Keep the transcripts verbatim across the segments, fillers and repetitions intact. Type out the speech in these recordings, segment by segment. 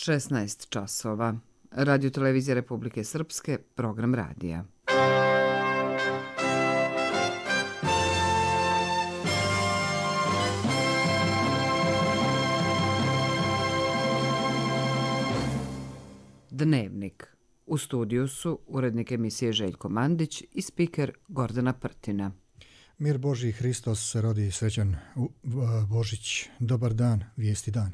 šesnaest časova. Radio televizija Republike Srpske, program radija. Dnevnik. U studiju su urednik emisije Željko Mandić i spiker Gordana Prtina. Mir Božji, Hristos se rodi, srećan Božić. Dobar dan, vijesti dana.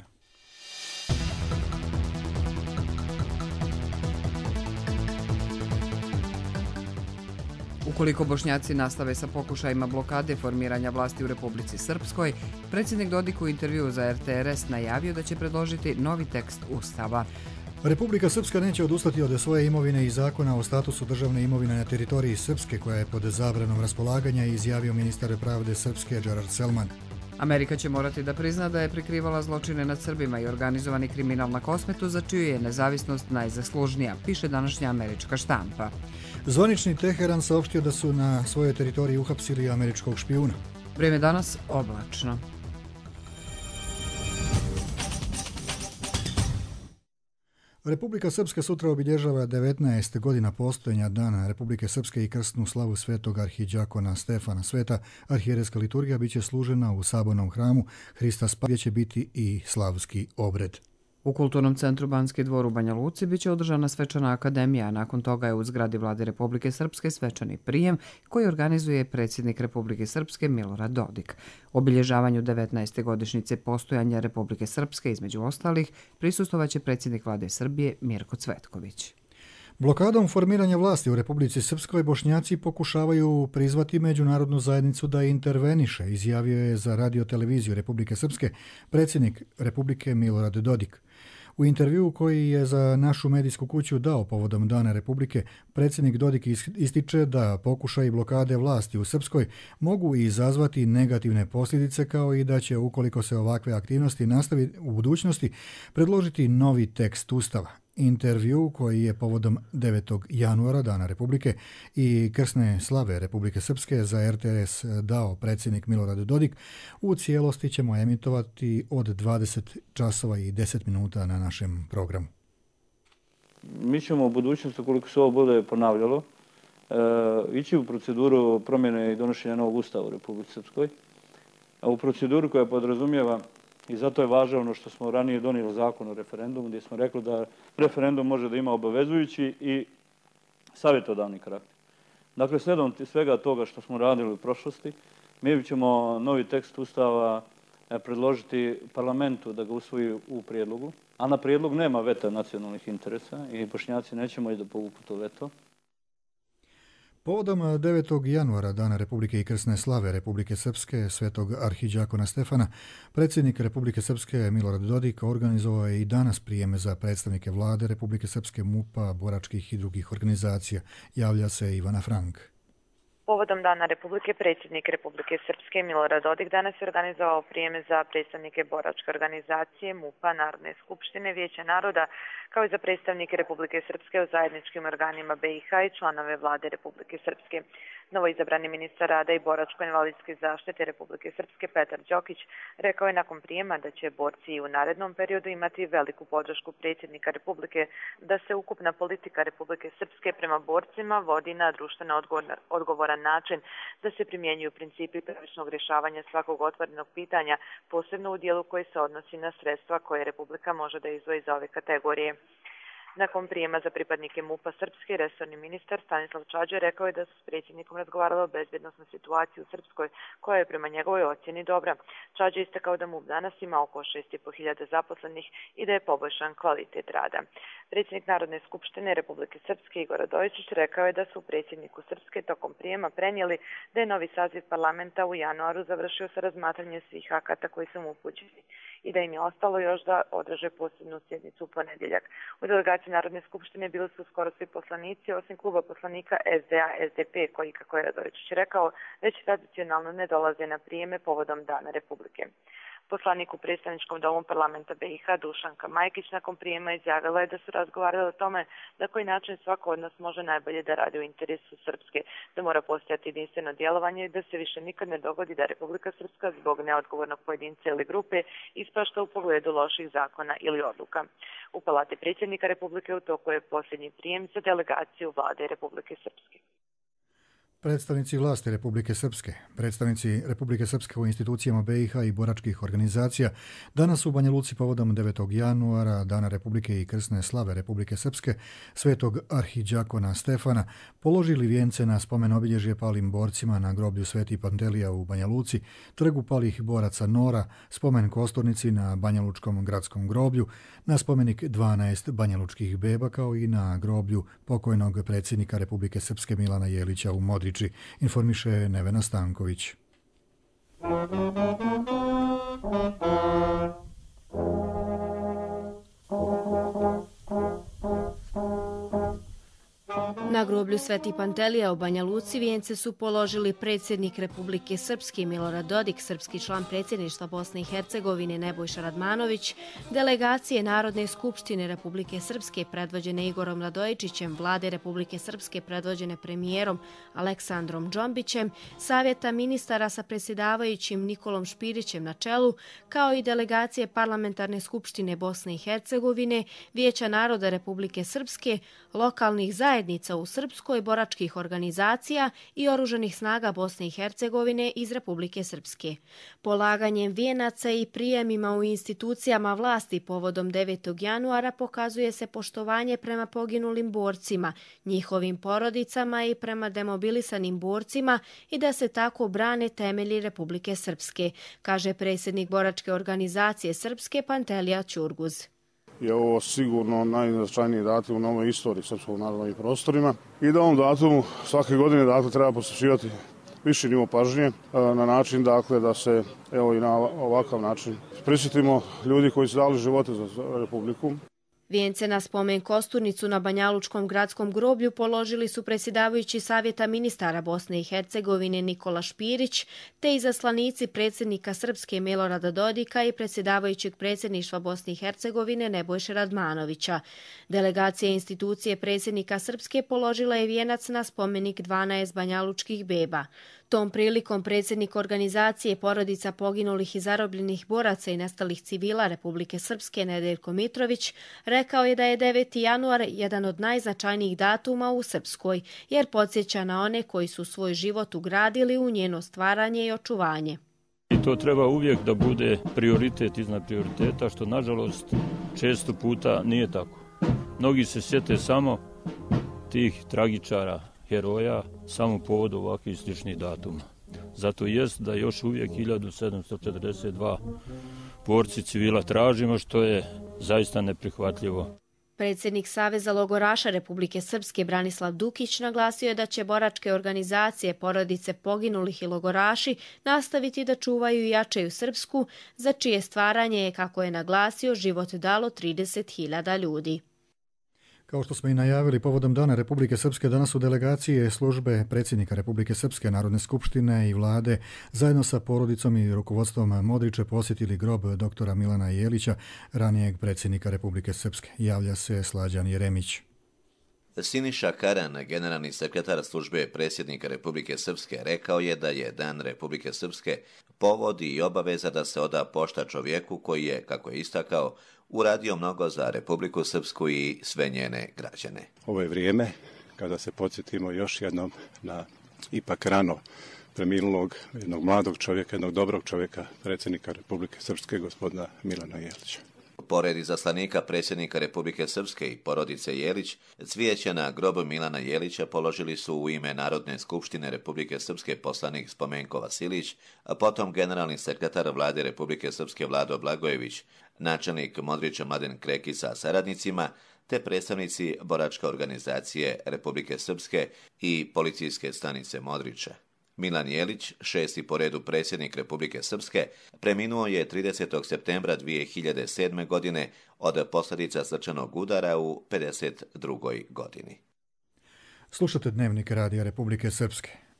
Ukoliko Bošnjaci nastave sa pokušajima blokade formiranja vlasti u Republici Srpskoj, predsjednik Dodik u intervjuu za R T R S najavio da će predložiti novi tekst Ustava. Republika Srpska neće odustati od svoje imovine i zakona o statusu državne imovine na teritoriji Srpske, koja je pod zabranom raspolaganja, izjavio ministar pravde Srpske Džarad Selman. Amerika će morati da prizna da je prikrivala zločine nad Srbima i organizovani kriminal na Kosmetu, za čiju je nezavisnost najzaslužnija, piše današnja američka štampa. Zvanični Teheran saopštio da su na svojoj teritoriji uhapsili američkog špijuna. Vrijeme danas oblačno. Republika Srpska sutra obilježava devetnaest godina postojanja Dana Republike Srpske i krsnu slavu svetog arhidžakona Stefana. Sveta arhijerejska liturgija biće služena u sabornom hramu Hrista Spasitelja, gdje će biti i slavski obred. U Kulturnom centru Banski dvor u Banja Luci biće održana svečana akademija, a nakon toga je u zgradi Vlade Republike Srpske svečani prijem koji organizuje predsjednik Republike Srpske Milorad Dodik. Obilježavanju devetnaeste godišnjice postojanja Republike Srpske, između ostalih, prisustovaće predsjednik Vlade Srbije Mirko Cvetković. Blokadom formiranja vlasti u Republici Srpskoj Bošnjaci pokušavaju prizvati međunarodnu zajednicu da interveniše, izjavio je za radio televiziju Republike Srpske predsjednik Republike Milorad Dodik. U intervjuu koji je za našu medijsku kuću dao povodom Dana Republike, predsjednik Dodik ističe da pokušaj blokade vlasti u Srpskoj mogu izazvati negativne posljedice, kao i da će, ukoliko se ovakve aktivnosti nastavi u budućnosti, predložiti novi tekst Ustava. Intervju koji je povodom devetog januara Dana Republike i krsne slave Republike Srpske za R T R S dao predsjednik Milorad Dodik, u cijelosti ćemo emitovati od dvadeset časova i deset minuta na našem programu. Mi ćemo u budućnosti, koliko se ovo bude ponavljalo, e, ići u proceduru promjene i donošenja novog ustava u Republici Srpskoj, a u proceduru koja podrazumijeva, i zato je važno ono što smo ranije donijeli zakon o referendumu, gdje smo rekli da referendum može da ima obavezujući i savjetodavni karakter. Dakle, slijedom svega toga što smo radili u prošlosti, mi ćemo novi tekst Ustava predložiti parlamentu da ga usvoji u prijedlogu, a na prijedlog nema veta nacionalnih interesa i Bošnjaci nećemo i da povuku to veto. Povodom devetog januara, Dana Republike i krsne slave Republike Srpske, svetog arhidžakona Stefana, predsjednik Republike Srpske Milorad Dodik organizovao je i danas prijeme za predstavnike Vlade Republike Srpske, MUP-a, boračkih i drugih organizacija. Javlja se Ivana Frank. Povodom Dana Republike, predsjednik Republike Srpske Milorad Dodik danas je organizovao prijeme za predstavnike boračke organizacije, MUP-a, Narodne skupštine, Vijeća naroda, kao i za predstavnike Republike Srpske u zajedničkim organima B i H i članove Vlade Republike Srpske. Novoizabrani ministar rada i boračko-invalidske zaštite Republike Srpske Petar Đokić rekao je nakon prijema da će borci i u narednom periodu imati veliku podršku predsjednika Republike, da se ukupna politika Republike Srpske prema borcima vodi na društveno odgovoran način, da se primjenjuju principi pravičnog rješavanja svakog otvorenog pitanja, posebno u dijelu koji se odnosi na sredstva koje Republika može da izdvoji za ove kategorije. Nakon prijema za pripadnike MUP-a Srpske, resorni ministar Stanislav Čađe rekao je da su s predsjednikom razgovarali o bezbjednosnoj situaciji u Srpskoj, koja je prema njegovoj ocjeni dobra. Čađe istakao da MUP danas ima oko šest i po hiljada zaposlenih i da je poboljšan kvalitet rada. Predsjednik Narodne skupštine Republike Srpske Igor Radojičić rekao je da su predsjedniku Srpske tokom prijema prenijeli da je novi saziv parlamenta u januaru završio sa razmatranjem svih akata koji su mu upućeni i da im je ostalo još da održe posebnu sjednicu u ponedjeljak. U delegaciji Narodne skupštine bili su skoro svi poslanici, osim kluba poslanika S D A S D P, koji, kako je Radojičić rekao, već tradicionalno ne dolaze na prijeme povodom Dana Republike. Poslanik u predstavničkom domu parlamenta B i H Dušanka Majkić nakon prijema izjavila je da su razgovarali o tome na koji način svako od nas može najbolje da radi u interesu Srpske, da mora postojati jedinstveno djelovanje i da se više nikad ne dogodi da Republika Srpska zbog neodgovornog pojedinca ili grupe ispašta u pogledu loših zakona ili odluka. U Palati predsjednika Republike u toku je posljednji prijem za delegaciju vlade Republike Srpske. Predstavnici vlasti Republike Srpske, predstavnici Republike Srpske u institucijama B i H i boračkih organizacija danas u Banja Luci povodom devetog januara, Dana Republike i krsne slave Republike Srpske, svetog arhidžakona Stefana, položili vijence na spomen obilježje palim borcima na groblju Sveti Pantelija u Banja Luci, trgu palih boraca Nora, spomen kosturnici na Banjalučkom gradskom groblju, na spomenik dvanaest banjalučkih beba kao i na groblju pokojnog predsjednika Republike Srpske Milana Jelića u Modriči, informiše Nevena Stanković. Na groblju Sveti Pantelija u Banja Luci vijence su položili predsjednik Republike Srpske Milorad Dodik, srpski član predsjedništva Bosne i Hercegovine Nebojša Radmanović, delegacije Narodne skupštine Republike Srpske predvođene Igorom Radojičićem, vlade Republike Srpske predvođene premijerom Aleksandrom Džombićem, savjeta ministara sa predsjedavajućim Nikolom Špirićem na čelu, kao i delegacije Parlamentarne skupštine Bosne i Hercegovine, Vijeća naroda Republike Srpske, lokalnih zajednica u Srpskoj, boračkih organizacija i oružanih snaga Bosne i Hercegovine iz Republike Srpske. Polaganjem vijenaca i prijemima u institucijama vlasti povodom devetog januara pokazuje se poštovanje prema poginulim borcima, njihovim porodicama i prema demobilisanim borcima i da se tako brane temelji Republike Srpske, kaže predsjednik boračke organizacije Srpske Pantelija Ćurguz. Je ovo sigurno najznačajniji datum u novoj istoriji srpskog naroda na ovim prostorima i da ovom datumu svake godine dakle, treba posvećivati viši nivo pažnje na način dakle, da se evo i na ovakav način prisjetimo ljudi koji su dali živote za Republiku. Vijence na spomen kosturnicu na Banjalučkom gradskom groblju položili su predsjedavajući savjeta ministara Bosne i Hercegovine Nikola Špirić, te izaslanici predsjednika Srpske Milorada Dodika i predsjedavajućeg predsjedništva Bosne i Hercegovine Nebojše Radmanovića. Delegacija institucije predsjednika Srpske položila je vijenac na spomenik dvanaest banjalučkih beba. Tom prilikom predsjednik organizacije porodica poginulih i zarobljenih boraca i nestalih civila Republike Srpske Nedeljko Mitrović rekao je da je deveti januar jedan od najznačajnijih datuma u Srpskoj, jer podsjeća na one koji su svoj život ugradili u njeno stvaranje i očuvanje. I to treba uvijek da bude prioritet iznad prioriteta, što nažalost često puta nije tako. Mnogi se sjete samo tih tragičara, heroja, samo povodu ovakvih sličnih datuma. Zato jest da još uvijek hiljadu sedamsto četrdeset dva borci civila tražimo, što je zaista neprihvatljivo. Predsjednik Saveza logoraša Republike Srpske Branislav Dukić naglasio je da će boračke organizacije, porodice poginulih i logoraši nastaviti da čuvaju i jačaju Srpsku, za čije stvaranje je, kako je naglasio, život dalo trideset hiljada ljudi. Kao što smo i najavili, povodom Dana Republike Srpske danas su delegacije službe predsjednika Republike Srpske, Narodne skupštine i vlade zajedno sa porodicom i rukovodstvom Modriče posjetili grob doktora Milana Jelića, ranijeg predsjednika Republike Srpske. Javlja se Slađan Jeremić. Siniša Karan, generalni sekretar službe predsjednika Republike Srpske, rekao je da je Dan Republike Srpske povod i obaveza da se oda pošta čovjeku koji je, kako je istakao, uradio mnogo za Republiku Srpsku i sve njene građane. Ovo je vrijeme kada se podsjetimo još jednom na ipak rano preminulog jednog mladog čovjeka, jednog dobrog čovjeka, predsjednika Republike Srpske, gospodina Milana Jelića. Pored izaslanika predsjednika Republike Srpske i porodice Jelić, cvijeće na grobu Milana Jelića položili su u ime Narodne skupštine Republike Srpske poslanik Spomenko Vasilić, a potom generalni sekretar vlade Republike Srpske Vlado Blagojević, načelnik Modriča Mladen Krekić sa saradnicima, te predstavnici boračke organizacije Republike Srpske i policijske stanice Modriče. Milan Jelić, šesti po redu predsjednik Republike Srpske, preminuo je tridesetog septembra dvije hiljade sedme. godine od posljedica srčanog udara u pedeset drugoj godini. Slušate Dnevnik Radija Republike Srpske.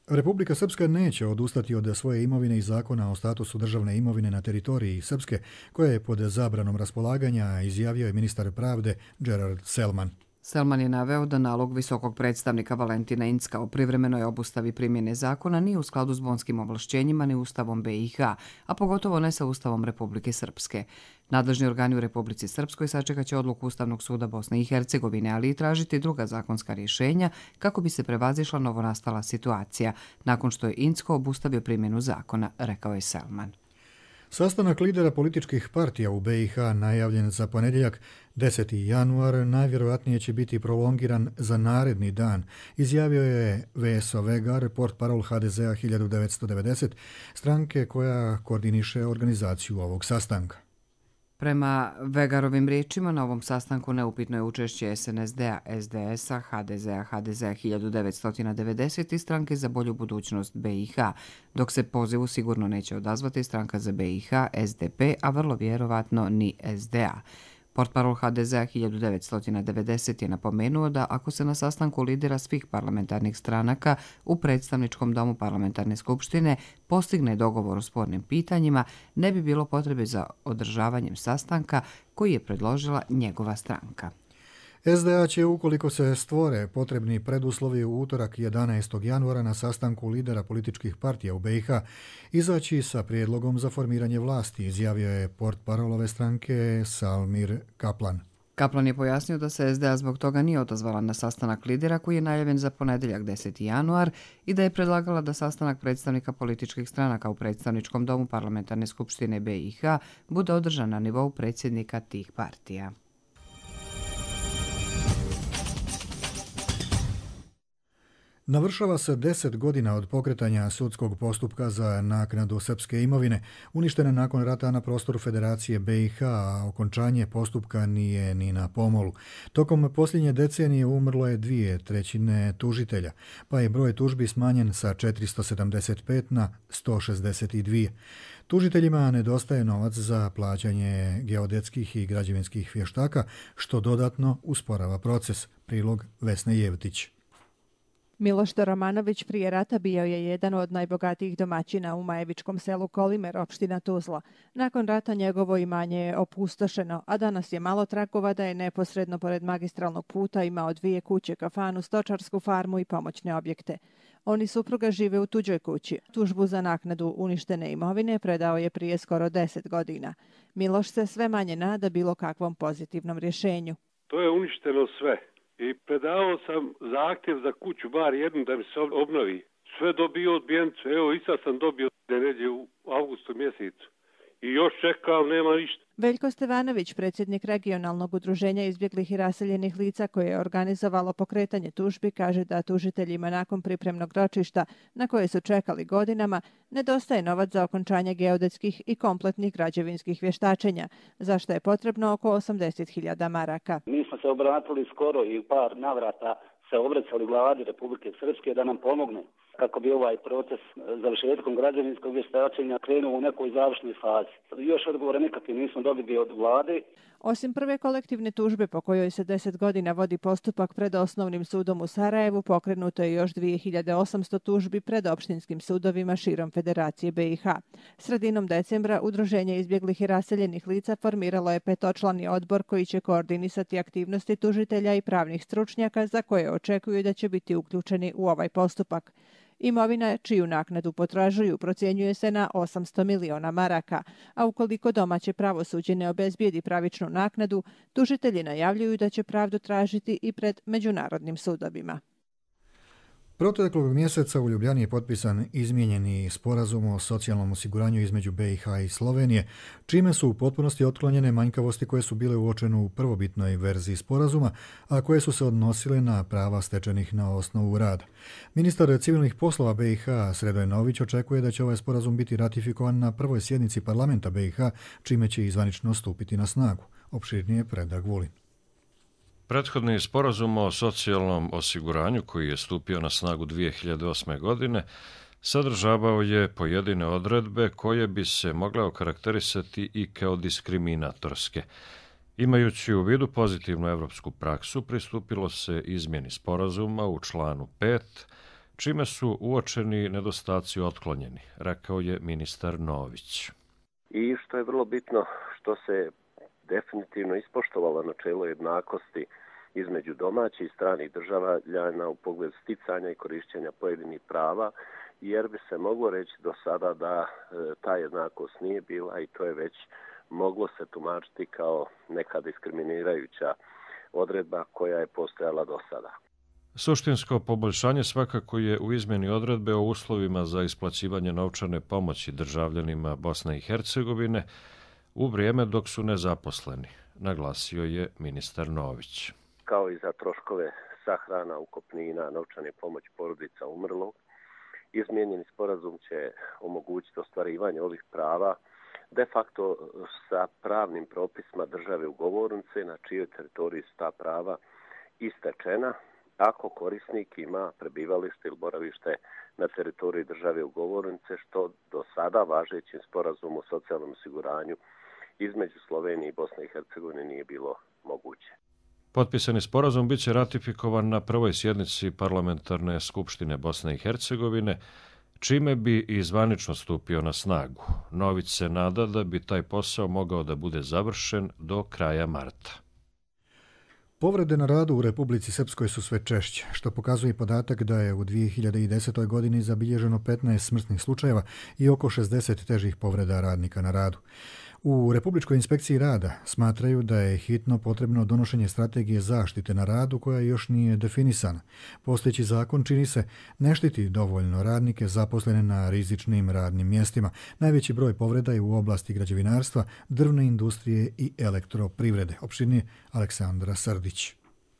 Republika Srpska neće odustati od svoje imovine i zakona o statusu državne imovine na teritoriji Srpske, koja je pod zabranom raspolaganja, izjavio je ministar pravde Gerard Selman. Selman je naveo da nalog visokog predstavnika Valentina Incka o privremenoj obustavi primjene zakona nije u skladu s bonskim ovlašćenjima ni Ustavom B i H, a pogotovo ne sa Ustavom Republike Srpske. Nadležni organi u Republici Srpskoj sačekat će odluku Ustavnog suda Bosne i Hercegovine, ali i tražiti druga zakonska rješenja kako bi se prevazišla novonastala situacija, nakon što je Incko obustavio primjenu zakona, rekao je Selman. Sastanak lidera političkih partija u B i H najavljen za ponedjeljak deseti januar najvjerojatnije će biti prolongiran za naredni dan, izjavio je Veso Vegar, portparol H D Z-a hiljadu devetsto devedeset, stranke koja koordiniše organizaciju ovog sastanka. Prema Vegarovim riječima, na ovom sastanku neupitno je učešće S N S D-a, S D S-a, H D Z-a, H D Z-a hiljadu devetsto devedeset i stranke za bolju budućnost B i H, dok se pozivu sigurno neće odazvati stranka za B i H, S D P, a vrlo vjerovatno ni S D A. Portparol H D Z-a hiljadu devetsto devedeset je napomenuo da ako se na sastanku lidera svih parlamentarnih stranaka u predstavničkom domu parlamentarne skupštine postigne dogovor o spornim pitanjima, ne bi bilo potrebe za održavanjem sastanka koji je predložila njegova stranka. S D A će, ukoliko se stvore potrebni preduslovi, u utorak jedanaestog januara na sastanku lidera političkih partija u B i H izaći sa prijedlogom za formiranje vlasti, izjavio je portparol ove stranke Salmir Kaplan. Kaplan je pojasnio da se S D A zbog toga nije odazvala na sastanak lidera koji je najavljen za ponedjeljak deseti januar i da je predlagala da sastanak predstavnika političkih stranaka u predstavničkom domu parlamentarne skupštine B i H bude održan na nivou predsjednika tih partija. Navršava se deset godina od pokretanja sudskog postupka za naknadu srpske imovine, uništene nakon rata na prostoru Federacije B i H, a okončanje postupka nije ni na pomolu. Tokom posljednje decenije umrlo je dvije trećine tužitelja, pa je broj tužbi smanjen sa četiristo sedamdeset pet na sto šezdeset dva. Tužiteljima nedostaje novac za plaćanje geodetskih i građevinskih vještaka, što dodatno usporava proces. Prilog Vesne Jevtić. Miloš Romanović prije rata bio je jedan od najbogatijih domaćina u majevičkom selu Kolimer, opština Tuzla. Nakon rata njegovo imanje je opustošeno, a danas je malo tragova da je neposredno pored magistralnog puta imao dvije kuće, kafanu, stočarsku farmu i pomoćne objekte. On i supruga žive u tuđoj kući. Tužbu za naknadu uništene imovine predao je prije skoro deset godina. Miloš se sve manje nada bilo kakvom pozitivnom rješenju. To je uništeno sve. I predavao sam zahtjev za kuću, bar jednu, da mi se obnovi. Sve dobio odbijenicu. Evo i sad sam dobio negdje u avgustu mjesecu. I još čekam, nema ništa. Veljko Stevanović, predsjednik regionalnog udruženja izbjeglih i raseljenih lica koje je organizovalo pokretanje tužbi, kaže da tužiteljima nakon pripremnog ročišta, na koje su čekali godinama, nedostaje novac za okončanje geodetskih i kompletnih građevinskih vještačenja, za što je potrebno oko osamdeset hiljada maraka. Mi smo se obratili skoro i u par navrata se obraćali vladi Republike Srpske da nam pomogne kako bi ovaj proces završetkom građevinskog vještačenja krenuo u nekoj završnoj fazi. Još odgovore nikakve nismo dobili od vlade. Osim prve kolektivne tužbe po kojoj se deset godina vodi postupak pred osnovnim sudom u Sarajevu, pokrenuto je još dvije hiljade osamsto tužbi pred opštinskim sudovima širom Federacije B i H. Sredinom decembra Udruženje izbjeglih i raseljenih lica formiralo je petočlani odbor koji će koordinisati aktivnosti tužitelja i pravnih stručnjaka za koje očekuju da će biti uključeni u ovaj postupak. Imovina čiju naknadu potražuju procjenjuje se na osamsto miliona maraka, a ukoliko domaće pravosuđe ne obezbijedi pravičnu naknadu, tužitelji najavljuju da će pravdu tražiti i pred međunarodnim sudovima. Proteklog mjeseca u Ljubljani je potpisan izmijenjeni sporazum o socijalnom osiguranju između B i H i Slovenije, čime su u potpunosti otklonjene manjkavosti koje su bile uočene u prvobitnoj verziji sporazuma, a koje su se odnosile na prava stečenih na osnovu rada. Ministar civilnih poslova B i H Sredoj Nović očekuje da će ovaj sporazum biti ratifikovan na prvoj sjednici parlamenta B i H, čime će izvanično stupiti na snagu. Opširnije Predrag Vulin. Prethodni sporazum o socijalnom osiguranju, koji je stupio na snagu dvije hiljade osme. godine, sadržavao je pojedine odredbe koje bi se mogle okarakterisati i kao diskriminatorske. Imajući u vidu pozitivnu evropsku praksu, pristupilo se izmjeni sporazuma u članu pet, čime su uočeni nedostaci otklonjeni, rekao je ministar Nović. I što je vrlo bitno, što se definitivno ispoštovalo načelo jednakosti između domaćih i stranih državljana u pogledu sticanja i korišćenja pojedinih prava, jer bi se moglo reći do sada da e, ta jednakost nije bila i to je već moglo se tumačiti kao neka diskriminirajuća odredba koja je postojala do sada. Suštinsko poboljšanje svakako je u izmjeni odredbe o uslovima za isplaćivanje novčane pomoći državljanima Bosne i Hercegovine u vrijeme dok su nezaposleni, naglasio je ministar Nović. Kao i za troškove sahrana, ukopnina, novčane pomoći porodica umrlog, izmijenjeni sporazum će omogućiti ostvarivanje ovih prava de facto sa pravnim propisima države ugovornice na čijoj teritoriji su ta prava istečena, ako korisnik ima prebivalište ili boravište na teritoriji države ugovornice, što do sada važećim sporazumom o socijalnom osiguranju između Slovenije i Bosne i Hercegovine nije bilo moguće. Potpisani sporazum biće ratifikovan na prvoj sjednici Parlamentarne skupštine Bosne i Hercegovine, čime bi i zvanično stupio na snagu. Nović se nada da bi taj posao mogao da bude završen do kraja marta. Povrede na radu u Republici Srpskoj su sve češće, što pokazuje podatak da je u dvije hiljade desetoj. godini zabilježeno petnaest smrtnih slučajeva i oko šezdeset težih povreda radnika na radu. U Republičkoj inspekciji rada smatraju da je hitno potrebno donošenje strategije zaštite na radu koja još nije definisana. Postojeći zakon, čini se, ne štiti dovoljno radnike zaposlene na rizičnim radnim mjestima. Najveći broj povreda je u oblasti građevinarstva, drvne industrije i elektroprivrede. Opširnije Aleksandra Srdić.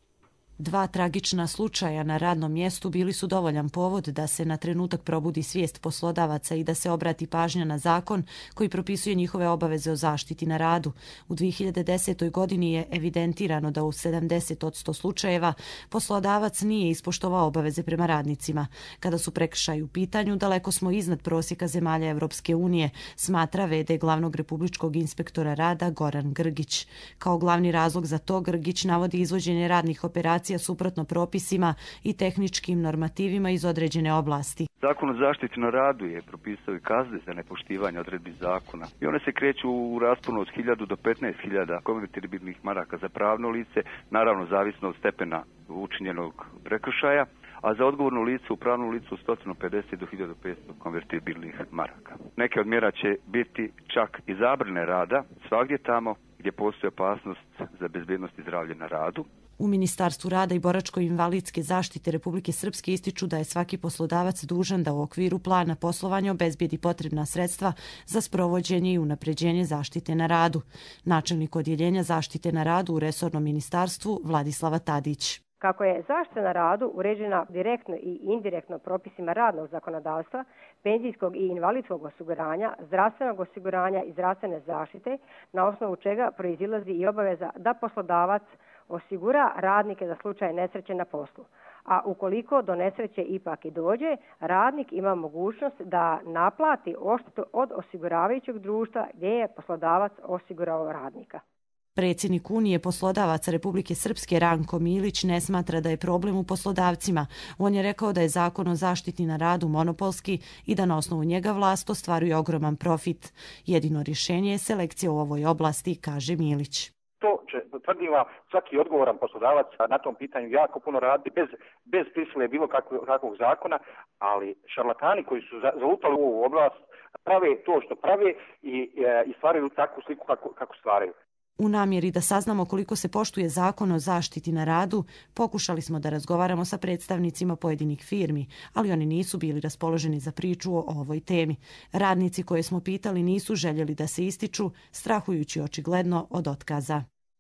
Dva tragična slučaja na radnom mjestu bili su dovoljan povod da se na trenutak probudi svijest poslodavaca i da se obrati pažnja na zakon koji propisuje njihove obaveze o zaštiti na radu. U dvije hiljade desetoj. godini je evidentirano da u sedamdeset posto slučajeva poslodavac nije ispoštovao obaveze prema radnicima. Kada su prekršaji u pitanju, daleko smo iznad prosjeka zemalja Evropske unije, smatra ve de glavnog republičkog inspektora rada Goran Grgić. Kao glavni razlog za to Grgić navodi izvođenje radnih operacija suprotno propisima i tehničkim normativima iz određene oblasti. Zakon o zaštiti na radu je propisao i kazne za nepoštivanje odredbi zakona i one se kreću u rasponu od hiljadu do petnaest hiljada konvertibilnih maraka za pravno lice, naravno zavisno od stepena učinjenog prekršaja, a za odgovorno lice u pravnom licu od sto pedeset do hiljadu petsto konvertibilnih maraka. Neke od mjera će biti čak i zabrane rada svagdje tamo gdje postoji opasnost za bezbednost i zdravlje na radu. U Ministarstvu rada i boračko-invalidske zaštite Republike Srpske ističu da je svaki poslodavac dužan da u okviru plana poslovanja obezbijedi potrebna sredstva za sprovođenje i unapređenje zaštite na radu. Načelnik odjeljenja zaštite na radu u resornom ministarstvu Vladislava Tadić. Kako je zaštita na radu uređena direktno i indirektno propisima radnog zakonodavstva, penzijskog i invalidskog osiguranja, zdravstvenog osiguranja i zdravstvene zaštite, na osnovu čega proizilazi i obaveza da poslodavac osigura radnike za slučaj nesreće na poslu. A ukoliko do nesreće ipak i dođe, radnik ima mogućnost da naplati odštetu od osiguravajućeg društva gdje je poslodavac osigurao radnika. Predsjednik Unije poslodavaca Republike Srpske Ranko Milić ne smatra da je problem u poslodavcima. On je rekao da je zakon o zaštiti na radu monopolski i da na osnovu njega vlast ostvaruje ogroman profit. Jedino rješenje je selekcija u ovoj oblasti, kaže Milić. To će, tvrdim vam, svaki odgovoran poslodavac na tom pitanju jako puno radi, bez, bez prisile bilo kakvog, kakvog zakona, ali šarlatani koji su zalutali u ovu oblast prave to što prave i, i stvaraju takvu sliku kako, kako stvaraju. U namjeri da saznamo koliko se poštuje zakon o zaštiti na radu, pokušali smo da razgovaramo sa predstavnicima pojedinih firmi, ali oni nisu bili raspoloženi za priču o ovoj temi. Radnici koje smo pitali nisu željeli da se ističu, strahujući očigledno od otkaza.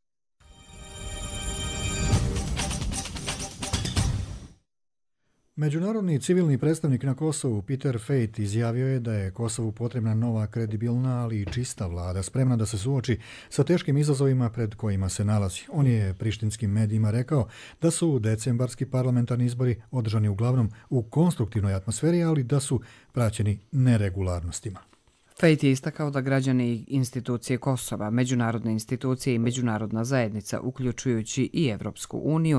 Međunarodni civilni predstavnik na Kosovu Peter Fejt izjavio je da je Kosovu potrebna nova, kredibilna, ali i čista vlada, spremna da se suoči sa teškim izazovima pred kojima se nalazi. On je prištinskim medijima rekao da su decembarski parlamentarni izbori održani uglavnom u konstruktivnoj atmosferi, ali da su praćeni neregularnostima. Fejt je istakao da građani i institucije Kosova, međunarodne institucije i međunarodna zajednica, uključujući i Evropsku uniju,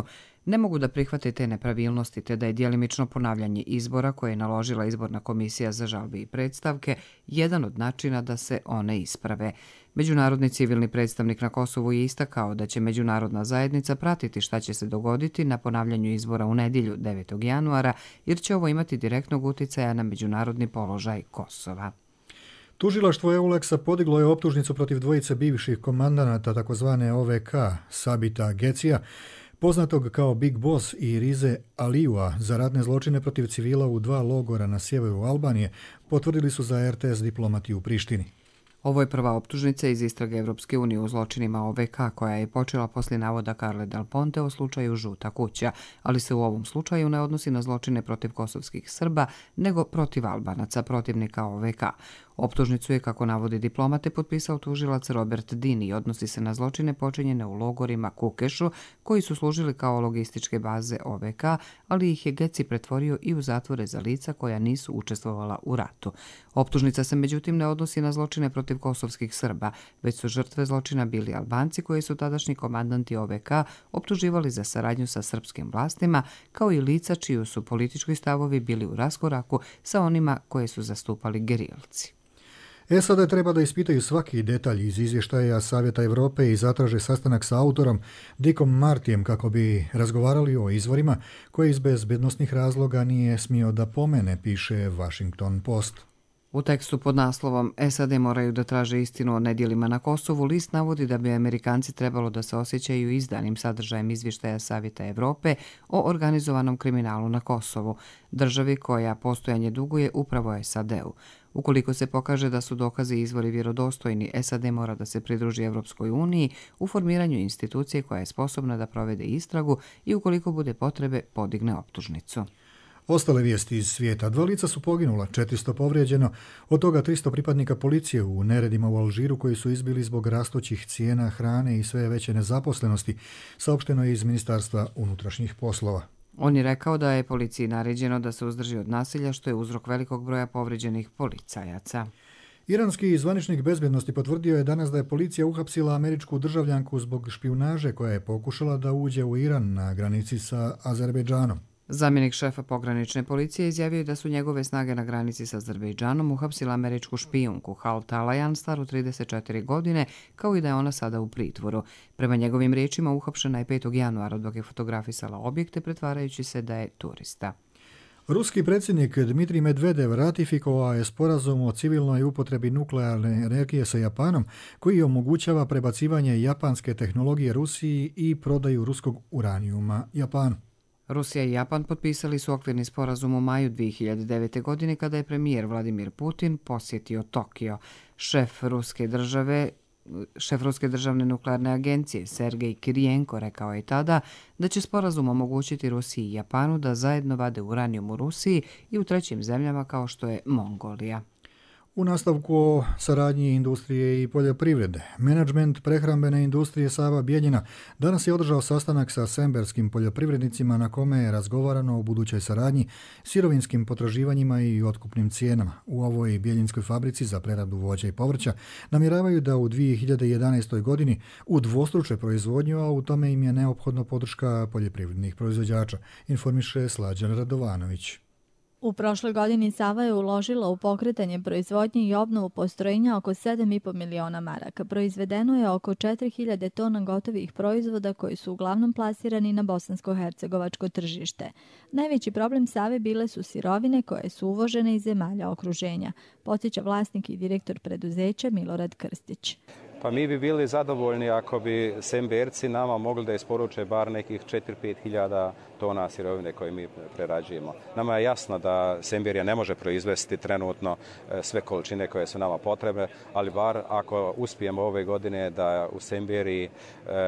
ne mogu da prihvate te nepravilnosti, te da je djelimično ponavljanje izbora koje je naložila izborna komisija za žalbe i predstavke jedan od načina da se one isprave. Međunarodni civilni predstavnik na Kosovu je istakao da će međunarodna zajednica pratiti šta će se dogoditi na ponavljanju izbora u nedjelju devetog januara, jer će ovo imati direktnog uticaja na međunarodni položaj Kosova. Tužilaštvo Euleksa podiglo je optužnicu protiv dvojice bivših komandanata takozvane O V K, Sabita Gecija, poznatog kao Big Boss, i Rize Aliua za ratne zločine protiv civila u dva logora na sjeveru Albanije, potvrdili su za R T S diplomati u Prištini. Ovo je prva optužnica iz istrage Evropske unije u zločinima O V K koja je počela poslije navoda Carle Del Ponte o slučaju Žuta kuća, ali se u ovom slučaju ne odnosi na zločine protiv kosovskih Srba, nego protiv Albanaca, protivnika O V K. Optužnicu je, kako navodi diplomate, potpisao tužilac Robert Dean i odnosi se na zločine počinjene u logorima Kukešu, koji su služili kao logističke baze O V K, ali ih je Geci pretvorio i u zatvore za lica koja nisu učestvovala u ratu. Optužnica se međutim ne odnosi na zločine protiv kosovskih Srba, već su žrtve zločina bili Albanci koji su tadašnji komandanti O V K optuživali za saradnju sa srpskim vlastima, kao i lica čiji su politički stavovi bili u raskoraku sa onima koje su zastupali gerilci. S A D treba da ispitaju svaki detalj iz izvještaja Savjeta Evrope i zatraže sastanak sa autorom Dickom Martijem kako bi razgovarali o izvorima koje iz bezbednostnih razloga nije smio da pomene, piše Washington Post. U tekstu pod naslovom S A D moraju da traže istinu o nedjelima na Kosovu, list navodi da bi Amerikanci trebalo da se osjećaju izdanim sadržajem izvještaja Savjeta Evrope o organizovanom kriminalu na Kosovu, državi koja postojanje duguje upravo S A D-u. Ukoliko se pokaže da su dokazi i izvori vjerodostojni, S A D mora da se pridruži Evropskoj uniji u formiranju institucije koja je sposobna da provede istragu i ukoliko bude potrebe podigne optužnicu. Ostale vijesti iz svijeta. Dva lica su poginula, četiristo povrijeđeno, od toga tristo pripadnika policije u neredima u Alžiru koji su izbili zbog rastućih cijena hrane i sve veće nezaposlenosti, saopšteno je iz Ministarstva unutrašnjih poslova. On je rekao da je policiji naređeno da se uzdrži od nasilja, što je uzrok velikog broja povrijeđenih policajaca. Iranski zvaničnik bezbjednosti potvrdio je danas da je policija uhapsila američku državljanku zbog špijunaže koja je pokušala da uđe u Iran na granici sa Azerbejdžanom. Zamjenik šefa pogranične policije izjavio da su njegove snage na granici sa Azerbejdžanom uhapsila američku špijunku Hal Talayan, staru trideset četiri godine, kao i da je ona sada u pritvoru. Prema njegovim riječima uhapšena je petog januara dok je fotografisala objekte pretvarajući se da je turista. Ruski predsjednik Dmitrij Medvedev ratifikovao je sporazum o civilnoj upotrebi nuklearne energije sa Japanom, koji omogućava prebacivanje japanske tehnologije Rusiji i prodaju ruskog uranijuma Japanu. Rusija i Japan potpisali su okvirni sporazum u maju dvije hiljade devete. godine kada je premijer Vladimir Putin posjetio Tokio. Šef ruske države Šef Ruske državne nuklearne agencije Sergej Kirijenko rekao je tada da će sporazum omogućiti Rusiji i Japanu da zajedno vade uranijum u Rusiji i u trećim zemljama kao što je Mongolija. U nastavku o saradnji industrije i poljoprivrede, menadžment prehrambene industrije Sava Bijeljina danas je održao sastanak sa semberskim poljoprivrednicima na kome je razgovarano o budućoj saradnji, sirovinskim potraživanjima i otkupnim cijenama. U ovoj bijeljinskoj fabrici za preradu voća i povrća namjeravaju da u dvije hiljade jedanaestoj. godini udvostruče proizvodnju, a u tome im je neophodna podrška poljoprivrednih proizvođača, informiše Slađan Radovanović. U prošloj godini Sava je uložila u pokretanje proizvodnje i obnovu postrojenja oko sedam i po miliona maraka. Proizvedeno je oko četiri hiljade tona gotovih proizvoda koji su uglavnom plasirani na bosansko-hercegovačko tržište. Najveći problem Save bile su sirovine koje su uvožene iz zemalja okruženja, podsjeća vlasnik i direktor preduzeća Milorad Krstić. Pa mi bi bili zadovoljni ako bi semberci nama mogli da isporuče bar nekih četiri do pet hiljada tona sirovine koje mi prerađujemo. Nama je jasno da Semberija ne može proizvesti trenutno sve količine koje su nama potrebne, ali bar ako uspijemo ove godine da u Semberiji e,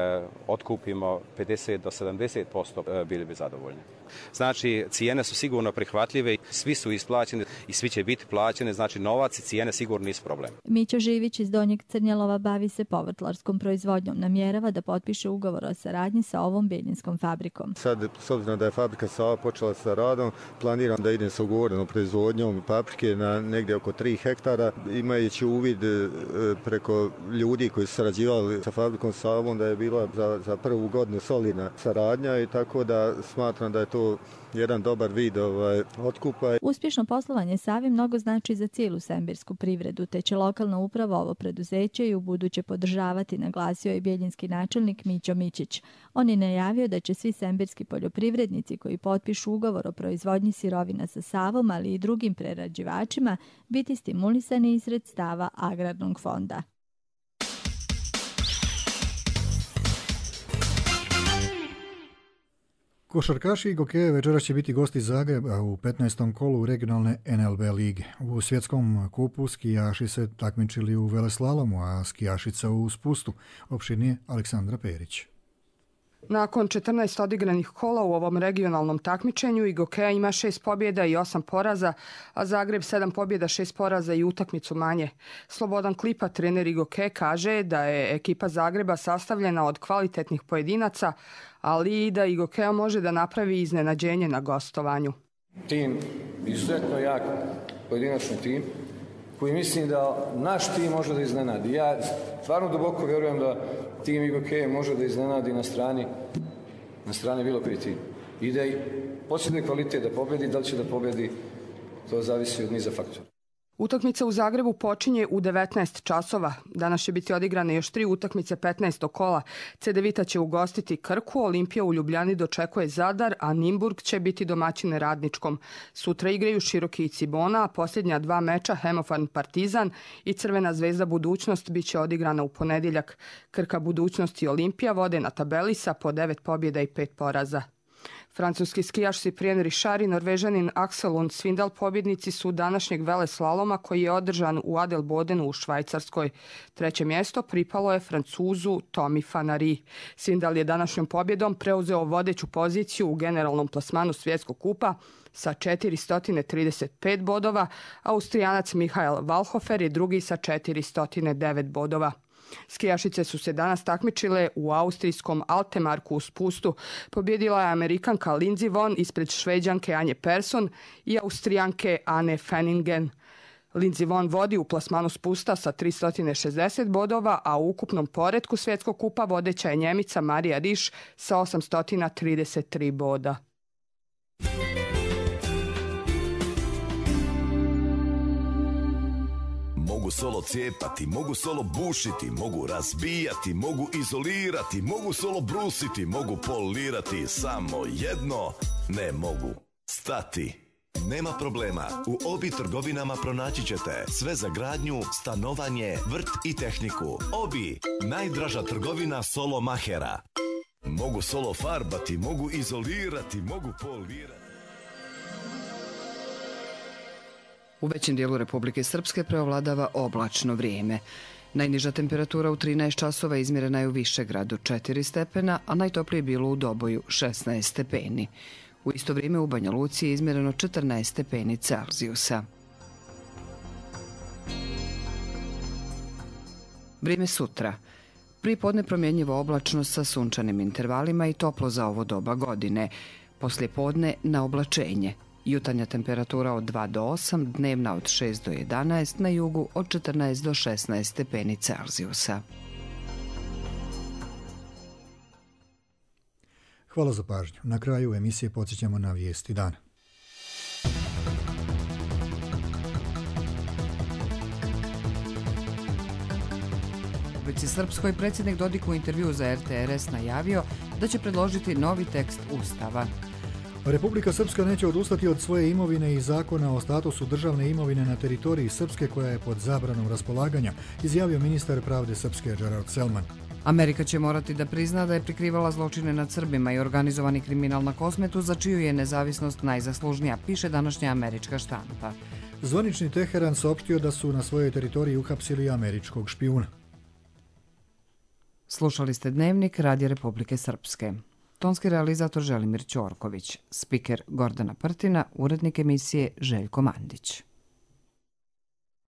otkupimo pedeset do sedamdeset posto, e, bili bi zadovoljni. Znači, cijene su sigurno prihvatljive, svi su isplaćeni i svi će biti plaćeni, znači novac i cijene sigurno nisu problem. Mićo Živić iz Donjeg Crnjelova bavi bavi se povrtlarskom proizvodnjom. Namjerava da potpiše ugovor o saradnji sa ovom biljinskom fabrikom. Sad, s obzirom da je fabrika Sava počela sa radom, planiram da idem sa ugovorenom proizvodnjom paprike na negdje oko tri hektara, imajući uvid preko ljudi koji su sarađivali sa fabrikom Savom da je bila za, za prvu godinu solidna saradnja i tako da smatram da je to jedan dobar vid ovaj, otkupa. Uspješno poslovanje Savi mnogo znači za cijelu sembirsku privredu, te će lokalna uprava ovo preduzeće i u buduće podržavati, naglasio je bijeljinski načelnik Mićo Mićić. On je najavio da će svi sembirski poljoprivrednici koji potpišu ugovor o proizvodnji sirovina sa Savom, ali i drugim prerađivačima, biti stimulisani iz sredstava Agrarnog fonda. Košarkaši i gokeje večeras će biti gosti Zagreba u petnaestom kolu regionalne N L B lige. U svjetskom kupu skijaši se takmičili u veleslalomu, a skijašica u spustu. Opširnije Aleksandra Perić. Nakon četrnaest odigranih kola u ovom regionalnom takmičenju Igokeja ima šest pobjeda i osam poraza, a Zagreb sedam pobjeda, šest poraza i utakmicu manje. Slobodan Klipa, trener Igokeje, kaže da je ekipa Zagreba sastavljena od kvalitetnih pojedinaca, ali i da Igokeja može da napravi iznenađenje na gostovanju. Tim, izuzetno jak pojedinačni tim, koji mislim da naš tim može da iznenadi. Ja stvarno duboko vjerujem da tim Igokeje može da iznenadi na strani, na strani bilo koji tim. I da je posljednji kvalitet da pobjedi, da li će da pobjedi, to zavisi od niza faktora. Utakmica u Zagrebu počinje u devetnaest časova. Danas će biti odigrane još tri utakmice petnaestog kola. Cedevita će ugostiti Krku, Olimpija u Ljubljani dočekuje Zadar, a Nimburg će biti domaćine Radničkom. Sutra igraju Široki i Cibona, a posljednja dva meča Hemofarm Partizan i Crvena zvezda Budućnost bit će odigrana u ponedjeljak. Krka, Budućnost i Olimpija vode na tabeli sa po devet pobjeda i pet poraza. Francuski skijaš Cyprien Richard i Norvežanin Axel Lund Svindal pobjednici su današnjeg veleslaloma koji je održan u Adelbodenu u Švajcarskoj. Treće mjesto pripalo je Francuzu Tomi Fanari. Svindal je današnjom pobjedom preuzeo vodeću poziciju u generalnom plasmanu svjetskog kupa sa četiristo trideset pet bodova, a Austrijanac Michael Walhofer je drugi sa četiristo devet bodova. Skijašice su se danas takmičile u austrijskom Altemarku u spustu. Pobjedila je Amerikanka Lindsey Vonn ispred Šveđanke Anje Persson i Austrijanke Anne Fenningen. Lindsey Vonn vodi u plasmanu spusta sa tristo šezdeset bodova, a u ukupnom poretku svjetskog kupa vodeća je Njemica Marija Riš sa osamsto trideset tri boda. Mogu solo cijepati, mogu solo bušiti, mogu razbijati, mogu izolirati, mogu solo brusiti, mogu polirati, samo jedno ne mogu stati. Nema problema, u Obi trgovinama pronaći ćete sve za gradnju, stanovanje, vrt i tehniku. Obi, najdraža trgovina solo mahera. Mogu solo farbati, mogu izolirati, mogu polirati. U većem dijelu Republike Srpske preovladava oblačno vrijeme. Najniža temperatura u trinaest časova izmjerena je u Višegradu četiri stepena, a najtoplije je bilo u Doboju šesnaest stepeni. U isto vrijeme u Banja Luci je izmjereno četrnaest stepeni Celzijusa. Vrijeme sutra. Prije podne promjenjivo oblačno sa sunčanim intervalima i toplo za ovo doba godine. Poslije podne na oblačenje. Jutarnja temperatura od dva do osam, dnevna od šest do jedanaest, na jugu od četrnaest do šesnaest stepeni Celzijusa. Hvala za pažnju. Na kraju emisije podsjećamo na vijesti dana. U Republici Srpskoj predsjednik Dodik u intervju za R T R S najavio da će predložiti novi tekst Ustava. Republika Srpska neće odustati od svoje imovine i zakona o statusu državne imovine na teritoriji Srpske koja je pod zabranom raspolaganja, izjavio ministar pravde Srpske Gerard Selman. Amerika će morati da prizna da je prikrivala zločine nad Srbima i organizovani kriminal na Kosmetu, za čiju je nezavisnost najzaslužnija, piše današnja američka štampa. Zvanični Teheran saopštio da su na svojoj teritoriji uhapsili američkog špijuna. Slušali ste Dnevnik Radija Republike Srpske. Tonski realizator Želimir Ćorković, spiker Gordana Prtina, urednik emisije Željko Mandić.